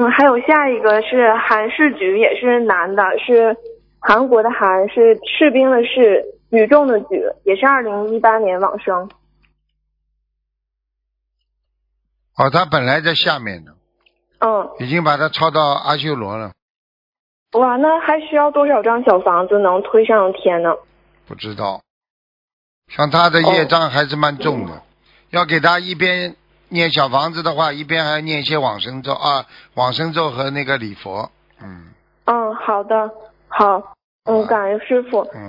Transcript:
还有下一个是韩世举，也是男的，是韩国的韩，是士兵的士，举重的举，也是2018年往生。 哦，他本来在下面呢，已经把他抄到阿修罗了。 哇，那还需要多少张小房子能推上天呢？ 不知道，像他的业障还是蛮重的，要给他一边念小房子的话，一边还念一些往生咒啊，往生咒和那个礼佛。 好的，好，感恩师傅。